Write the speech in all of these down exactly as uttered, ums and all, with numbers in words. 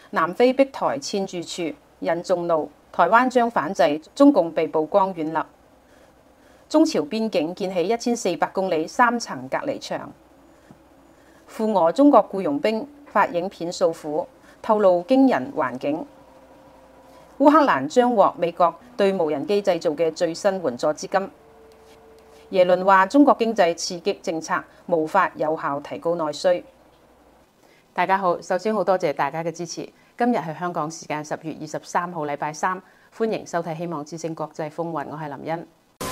南非逼台簽注處引眾怒，台灣將反制，中共被曝光軟肋。中朝邊境建起一千四百公里三層隔離牆。赴俄中國僱傭兵發影片訴苦，透露驚人環境。烏克蘭將獲美國對無人機製造嘅最新援助資金。耶倫話中國經濟刺激政策無法有效提高內需。大家好，首先好多謝大家嘅支持。今日係香港時間十月二十三號禮拜三，歡迎收睇希望之聲國際風雲，我係林茵。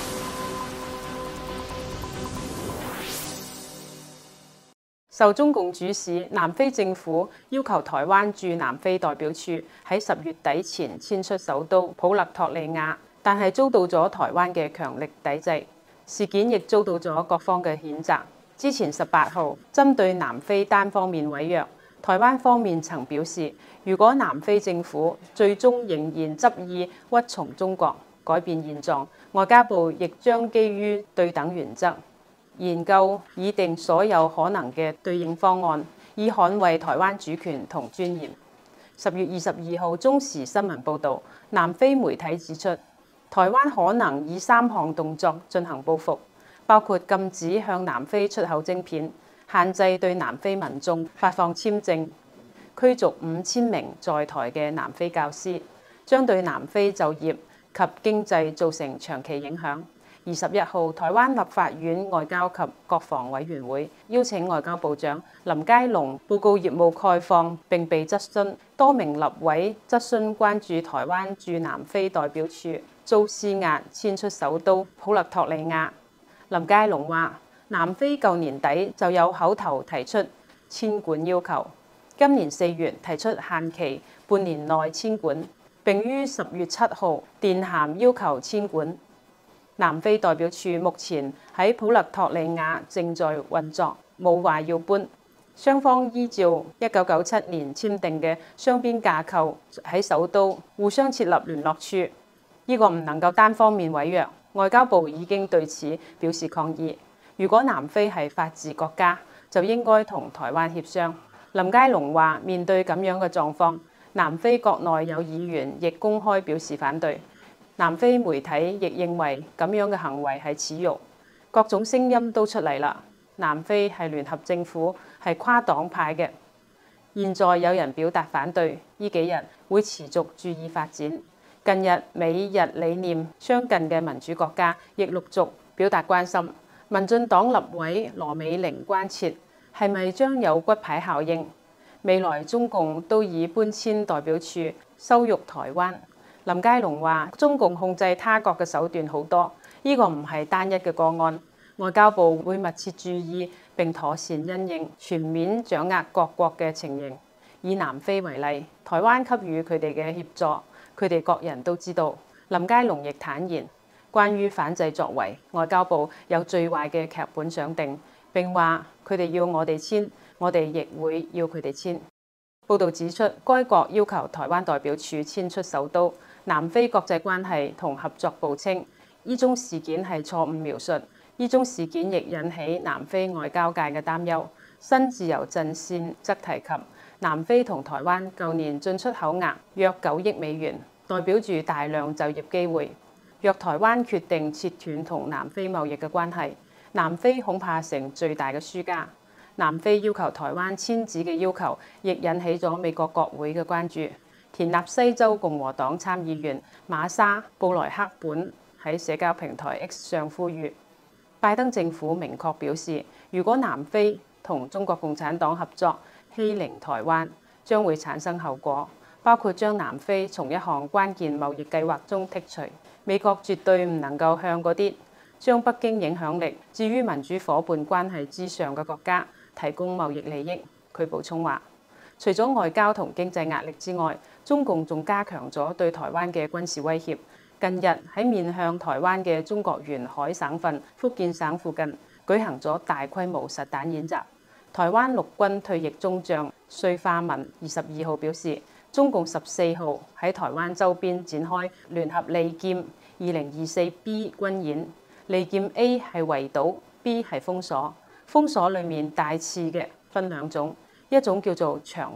受中共主使，南非政府要求台灣駐南非代表處喺十月底前遷出首都普勒托利亞，但係遭到咗台灣嘅強力抵制。事件亦遭到咗各方嘅譴責。之前十八號，針對南非單方面毀約，台灣方面曾表示，如果南非政府最終仍然執意屈從中國，改變現狀，外交部亦將基於對等原則，研究擬定所有可能嘅對應方案，以捍衛台灣主權同尊嚴。十月二十二號，中時新聞報導，南非媒體指出，台灣可能以三項動作進行報復，包括禁止向南非出口晶片、限制對南非民眾發放簽證、驅逐五千名在台嘅南非教師，將對南非就業及經濟造成長期影響。二十一號，台灣立法院外交及國防委員會邀請外交部長林佳龍報告業務概況並被質詢，多名立委質詢關注台灣駐南非代表處遭施壓遷出首都普勒托利亞。林佳龍話：南非舊年底就有口頭提出遷館要求，今年四月提出限期半年內遷館，並於十月七號電函要求遷館。南非代表處目前喺普勒托利亞正在運作，冇話要搬。雙方依照一九九七年簽訂嘅雙邊架構喺首都互相設立聯絡處，呢個唔能夠單方面毀約。外交部已經對此表示抗議。如果南非係法治國家，就應該同台灣協商。林佳龍話：面對咁樣嘅狀況，南非國內有議員亦公開表示反對。南非媒體亦認為咁樣嘅行為係恥辱，各種聲音都出嚟啦。南非係聯合政府，係跨黨派嘅。現在有人表達反對，呢幾日會持續注意發展。近日美日理念相近嘅民主國家亦陸續表達關心。民進黨立委羅美玲關切係咪將有骨牌效應，未來中共都以搬遷代表處羞辱台灣。林佳龍話：中共控制他國嘅手段好多，呢個唔係單一嘅個案。外交部會密切注意並妥善因應，全面掌握各國嘅情形。以南非為例，台灣給予佢哋嘅協助，佢哋各人都知道。林佳龍亦坦言，關於反制作為，外交部有最壞嘅劇本想定，並話佢哋要我哋遷，我哋亦會要佢哋遷。報導指出，該國要求台灣代表處遷出首都。南非國際關係同合作部稱，呢宗事件係錯誤描述。呢宗事件亦引起南非外交界嘅擔憂。新自由陣線則提及，南非同台灣舊年進出口額約九億美元，代表住大量就業機會。若台灣決定切斷同南非貿易嘅關係，南非恐怕成最大嘅輸家。南非要求台灣遷址嘅要求，亦引起咗美國國會嘅關注。田納西州共和黨參議員馬莎布萊克本喺社交平台 X 上呼籲，拜登政府明確表示，如果南非同中國共產黨合作欺凌台灣，將會產生後果，包括將南非從一項關鍵貿易計劃中剔除。美國絕對唔能夠向嗰啲將北京影響力置於民主伙伴關係之上嘅國家提供貿易利益。佢補充話，除咗外交同經濟壓力之外，中共仲加強咗對台灣嘅軍事威脅。近日喺面向台灣嘅中國沿海省份福建省附近舉行咗大規模實彈演習。台灣陸軍退役中將瑞化文二十二號表示，中共十四號喺台灣周邊展開聯合利劍二零二四 B 軍演。利劍 A 係圍堵 ，B 係封鎖。封鎖裡面帶刺嘅分兩種，一種叫做長鋒，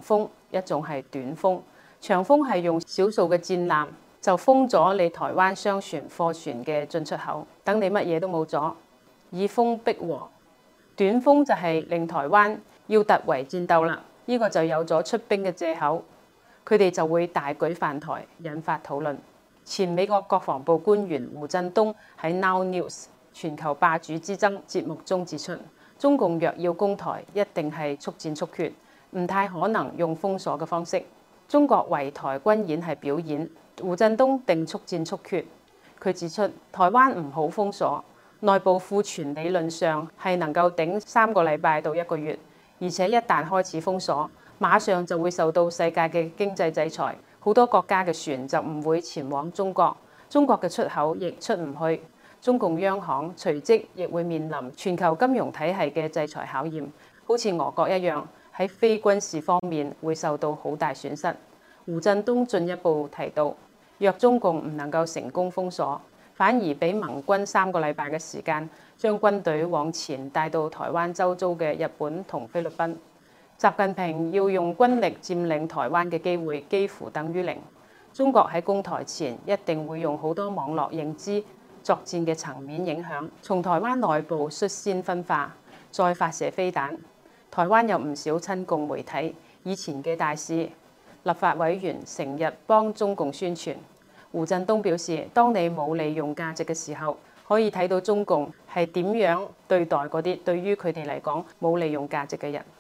一種係短封，長封係用少數嘅戰艦就封咗你台灣商船、貨船嘅進出口，等你乜嘢都冇咗，以封逼和。短封就係令台灣要突圍戰鬥啦，呢、這個就有咗出兵嘅藉口，佢哋就會大舉犯台，引發討論。前美國國防部官員胡振東喺 Now News 全球霸主之爭節目中指出，中共若要攻台，一定係速戰速決，唔太可能用封鎖嘅方式。中國圍台軍演係表演，胡振東定速戰速決。佢指出，台灣唔好封鎖，內部庫存理論上係能夠頂三個禮拜到一個月，而且一旦開始封鎖，馬上就會受到世界嘅經濟制裁，好多國家嘅船就唔會前往中國，中國嘅出口亦出唔去。中共央行隨即亦會面臨全球金融體系嘅制裁考驗，好似俄國一樣，喺非軍事方面會受到好大損失。胡振東進一步提到，若中共唔能夠成功封鎖，反而俾盟軍三個禮拜嘅時間，將軍隊往前帶到台灣周遭嘅日本同菲律賓，習近平要用軍力佔領台灣嘅機會幾乎等於零。中國喺攻台前一定會用好多網絡認知作戰嘅層面影響，從台灣內部率先分化，再發射飛彈。台灣有唔少親共媒體，以前嘅大使、立法委員成日幫中共宣傳。胡振東表示，當你冇利用價值嘅時候，可以睇到中共係點樣對待嗰啲對於佢哋嚟講冇利用價值嘅人。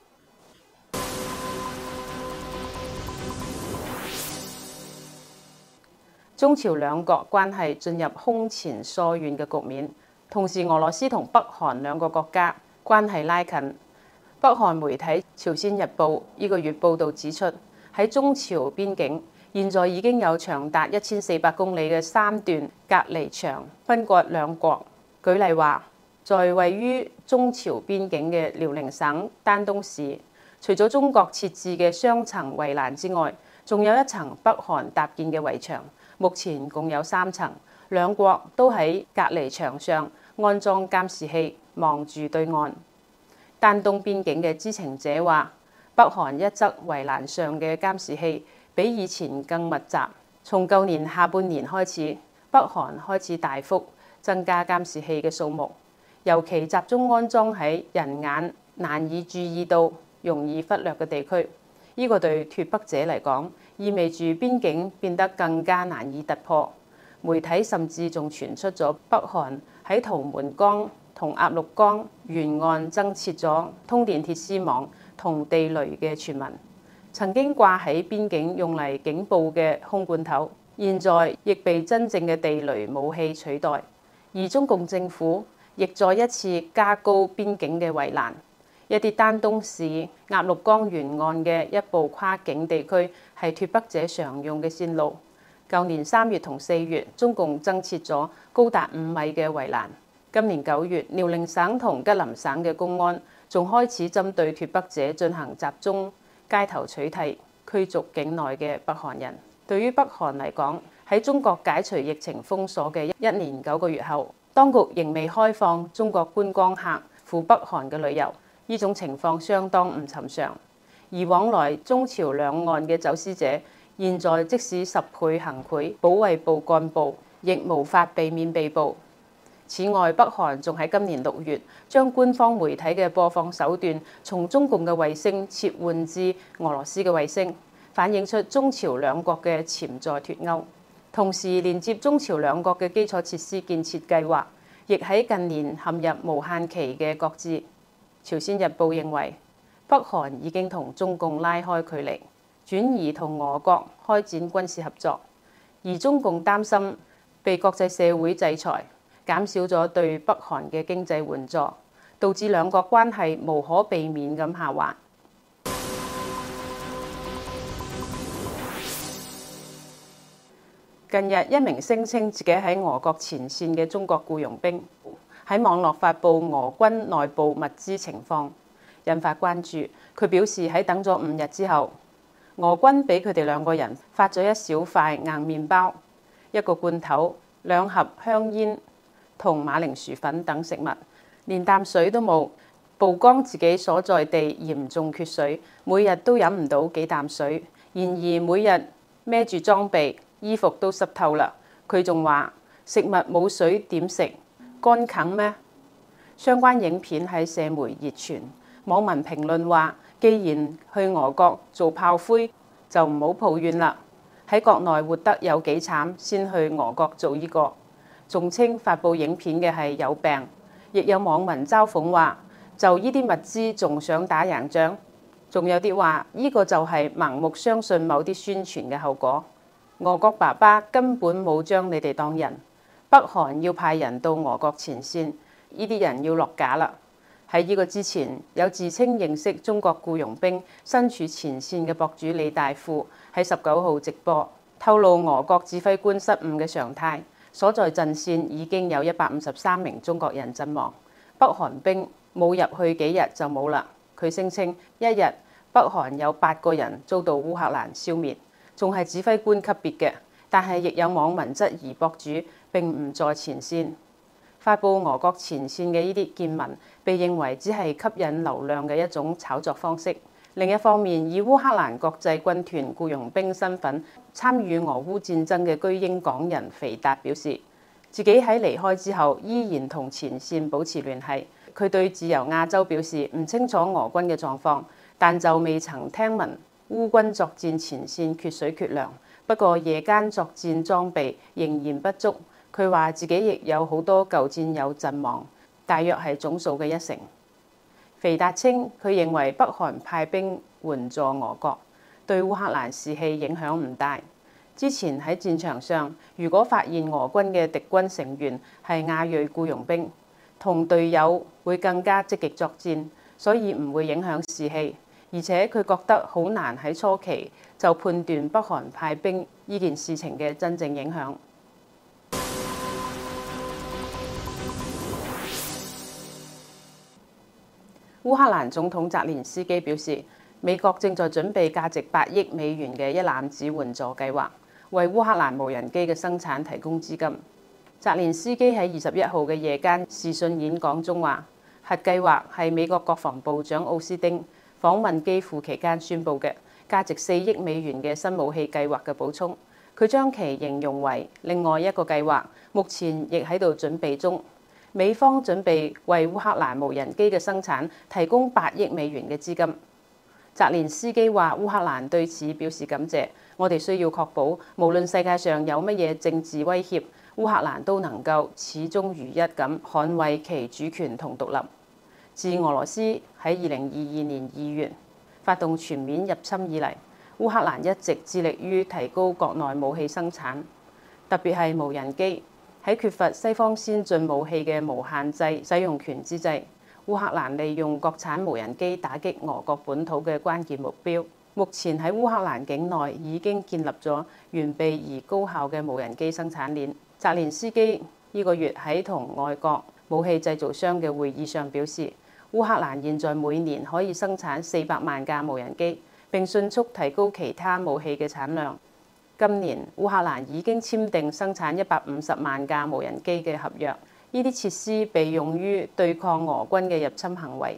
中朝兩國關係進入空前疏遠嘅局面，同時俄羅斯同北韓兩個國家關係拉近。北韓媒體《朝鮮日報》呢個月報導指出，喺中朝邊境現在已經有長達一千四百公里嘅三段隔離牆分割兩國。舉例話，在位於中朝邊境嘅遼寧省丹東市，除咗中國設置嘅雙層圍欄之外，仲有一層北韓搭建嘅圍牆。目前共有三層，兩國都喺隔離牆上安裝監視器，望住對岸。丹東邊境嘅知情者話，北韓一側圍欄上嘅監視器比以前更密集。從舊年下半年開始，北韓開始大幅增加監視器嘅數目，尤其集中安裝喺人眼難以注意到、容易忽略嘅地區。呢個對脫北者嚟講，意味住邊境變得更加難以突破。媒體甚至仲傳出咗北韓喺圖們江同鴨綠江沿岸增設咗通電鐵絲網同地雷嘅傳聞。曾經掛喺邊境用嚟警報嘅空罐頭，現在亦被真正嘅地雷武器取代。而中共政府亦再一次加高邊境嘅圍欄。一啲丹東市鴨綠江沿岸嘅一部跨境地區係脫北者常用嘅線路。舊年三月同四月，中共增設咗高達五米嘅圍欄。今年九月，遼寧省同吉林省嘅公安仲開始針對脫北者進行集中街頭取締，驅逐境內嘅北韓人。對於北韓嚟講，喺中國解除疫情封鎖嘅一年九個月後，當局仍未開放中國觀光客赴北韓嘅旅遊。呢種情況相當唔尋常，而往來中朝兩岸嘅走私者，現在即使十倍行賄保衛部幹部，亦無法避免被捕。此外，北韓仲喺今年六月將官方媒體嘅播放手段從中共嘅衛星切換至俄羅斯嘅衛星，反映出中朝兩國嘅潛在脫鈎。同時，連接中朝兩國嘅基礎設施建設計劃，亦喺近年陷入無限期嘅擱置。朝鮮日報認為，北韓已經同中共拉開距離，轉移同俄國開展軍事合作，而中共擔心被國際社會制裁，減少咗對北韓嘅經濟援助，導致兩國關係無可避免咁下滑。近日，一名聲稱自己喺俄國前線嘅中國僱傭兵喺網絡發布俄軍內部物資情況，引發關注。佢表示喺等咗五日之後，俄軍俾佢哋兩個人發咗一小塊硬麵包、一個罐頭、兩盒香煙同馬鈴薯粉等食物，連啖水都冇。 曝光自己所在地嚴重缺水，每日都飲唔到幾啖水。然而每日孭住裝備，衣服都濕透啦。佢仲話食物冇水點食，乾啃咩？相關影片喺社媒熱傳，網民評論話：既然去俄國做炮灰，就唔好抱怨啦。喺國內活得有幾慘，先去俄國做呢個，仲稱發布影片嘅係有病。亦有網民嘲諷話：就呢啲物資仲想打贏仗？仲有啲話呢個就係盲目相信某啲宣傳嘅後果。俄國爸爸根本冇將你哋當人。北韓要派人到俄國前線，呢啲人要落架啦。喺呢個之前，有自稱認識中國僱傭兵身處前線嘅博主李大富喺十九號直播，透露俄國指揮官失誤嘅常態，所在陣線已經有一百五十三名中國人陣亡。北韓兵冇入去幾日就冇啦。佢聲稱一日北韓有八個人遭到烏克蘭消滅，仲係指揮官級別嘅。但係亦有網民質疑博主並唔在前線。發布俄國前線嘅呢啲見聞，被認為只係吸引流量嘅一種炒作方式。另一方面，以烏克蘭國際軍團僱傭兵身份參與俄烏戰爭嘅居英港人肥達表示，自己喺離開之後依然同前線保持聯繫。佢對自由亞洲表示唔清楚俄軍嘅狀況，但就未曾聽聞烏軍作戰前線缺水缺糧。不過夜間作戰裝備仍然不足。佢話自己亦有好多舊戰友陣亡，大約係總數嘅一成。肥達稱佢認為北韓派兵援助俄國，對烏克蘭士氣影響唔大。之前喺戰場上，如果發現俄軍嘅敵軍成員係亞裔僱傭兵，同隊友會更加積極作戰，所以唔會影響士氣。而且佢覺得好難喺初期就判斷北韓派兵呢件事情嘅真正影響。烏克蘭總統澤連斯基表示，美國正在準備價值八億美元嘅一攬子援助計劃，為烏克蘭無人機嘅生產提供資金。澤連斯基喺二十一號嘅夜間視訊演講中話，核計劃係美國國防部長奧斯汀訪問基輔期間宣布嘅價值四億美元嘅新武器計劃嘅補充。佢將其形容為另外一個計劃，目前亦喺度準備中。美方準備為烏克蘭無人機嘅生產提供八億美元嘅資金。澤連斯基話：烏克蘭對此表示感謝。我哋需要確保，無論世界上有乜嘢政治威脅，烏克蘭都能夠始終如一咁捍衛其主權同獨立。自俄羅斯喺二零二二年二月發動全面入侵以嚟，烏克蘭一直致力於提高國內武器生產，特別係無人機。喺缺乏西方先進武器嘅無限制使用權之際，烏克蘭利用國產無人機打擊俄國本土嘅關鍵目標。目前喺烏克蘭境內已經建立咗完備而高效嘅無人機生產鏈。澤連斯基呢個月喺同外國武器製造商嘅會議上表示，烏克蘭現在每年可以生產四百萬架無人機，並迅速提高其他武器嘅產量。今年烏克蘭已經簽訂生產一百五十萬架無人機嘅合約，呢啲設施被用於對抗俄軍嘅入侵行為。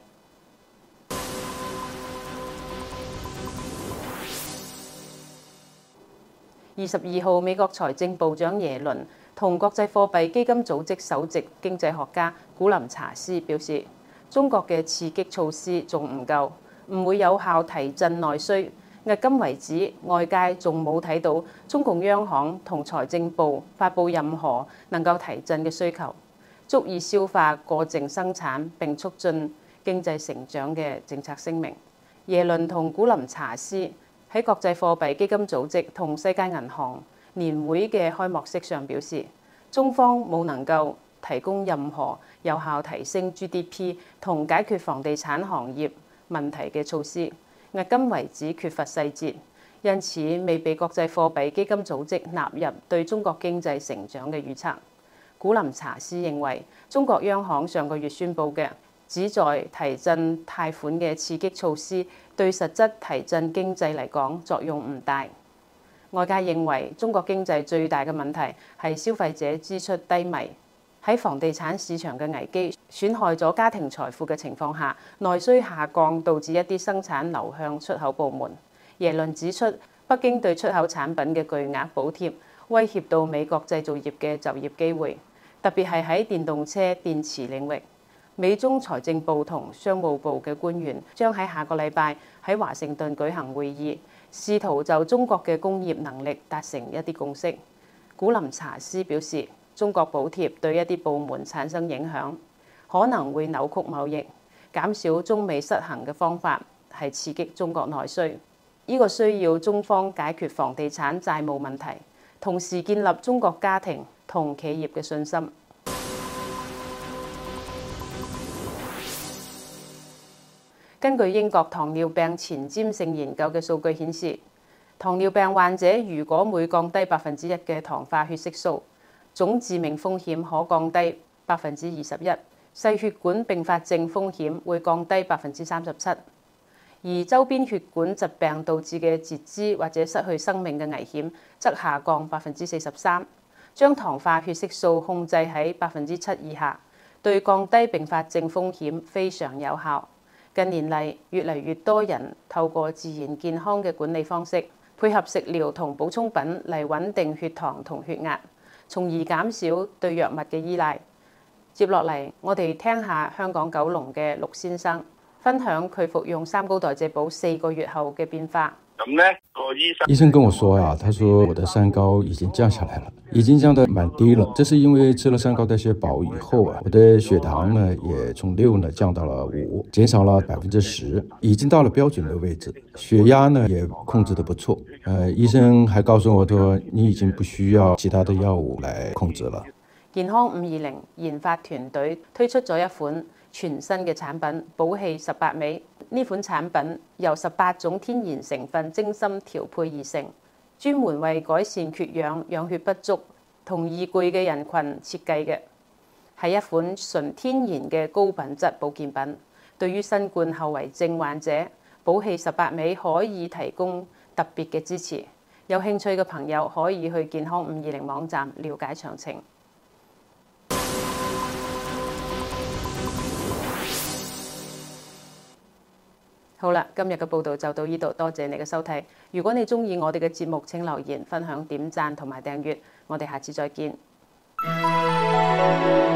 二十二號，美國財政部長耶倫同國際貨幣基金組織首席經濟學家古林查斯表示，中國嘅刺激措施仲唔夠，唔會有效提振內需。迄今為止，外界仲冇睇到中共央行同財政部發布任何能夠提振嘅需求，足以消化過剩生產並促進經濟成長嘅政策聲明。耶倫同古林查斯喺國際貨幣基金組織同世界銀行年會嘅開幕式上表示，中方冇能夠提供任何有效提升 G D P 同解決房地產行業問題嘅措施。迄今為止缺乏細節，因此未被國際貨幣基金組織納入對中國經濟成長嘅預測。古林查斯認為，中國央行上個月宣布嘅旨在提振貸款嘅刺激措施，對實質提振經濟嚟講作用唔大。外界認為中國經濟最大嘅問題係消費者支出低迷， 喺房地產市場嘅危機損害咗家庭財富嘅情況下，內需下降導致一啲生產流向出口部門。耶倫指出，北京對出口產品嘅巨額補貼威脅到美國製造業嘅就業機會，特別係喺電動車電池領域。美中財政部同商務部嘅官員將喺下個禮拜喺華盛頓舉行會議，試圖就中國嘅工業能力達成一啲共識。古林查斯表示，中國補貼對一啲部門產生影響，可能會扭曲貿易。減少中美失衡嘅方法係刺激中國內需，呢個需要中方解決房地產債務問題，同時建立中國家庭同企業嘅信心。根據英國糖尿病前瞻性研究嘅數據顯示，糖尿病患者如果每降低百分之一嘅糖化血色素，總致命風險可降低百分之二十一，細血管併發症風險會降低百分之三十七，而周邊血管疾病導致嘅截肢或者失去生命嘅危險則下降百分之四十三。將糖化血色素控制喺百分之七以下，對降低併發症風險非常有效。近年嚟，越嚟越多人透過自然健康嘅管理方式，配合食療同補充品嚟穩定血糖同血壓，從而減少對藥物嘅依賴。接落嚟，我哋聽下香港九龍嘅陸先生分享佢服用三高代謝寶四個月後嘅變化。 咁咧，個醫生醫生跟我說呀，他說我的三高已經降下來了，已經降得蠻低了。這是因為吃了三高代謝寶以後啊，我的血糖呢也從六呢降到了五，減少了百分之十，已經到了標準的位置。血壓呢也控制得不錯。呃，醫生還告訴我說，你已經不需要其他的藥物來控制了。 健康五二零研發團隊推出咗一款全新嘅產品寶氣十八味。呢款產品由十八種天然成分精心調配而成，專門為改善缺氧、養血不足同易攰嘅人群設計嘅，係一款純天然嘅高品質保健品。對於新冠後遺症患者，寶氣十八味可以提供特別嘅支持。有興趣嘅朋友可以去健康五二零網站了解詳情。好啦，今日嘅報道就到呢度，多謝你嘅收睇。如果你鍾意我哋嘅節目，請留言、分享、點讚同埋訂閱。我哋下次再見。